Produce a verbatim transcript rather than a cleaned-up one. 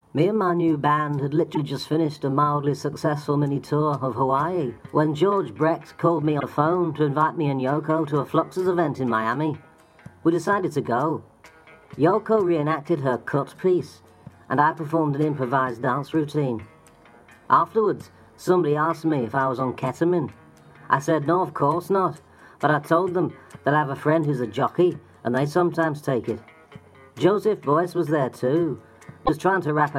Me and my new band had literally just finished a mildly successful mini-tour of Hawaii when George Brecht called me on the phone to invite me and Yoko to a Fluxus event in Miami. We decided to go. Yoko reenacted her cut piece, and I performed an improvised dance routine. Afterwards, somebody asked me if I was on ketamine. I said no, of course not, but I told them that I have a friend who's a jockey, and they sometimes take it. Joseph Boyce was there too. He was trying to rap a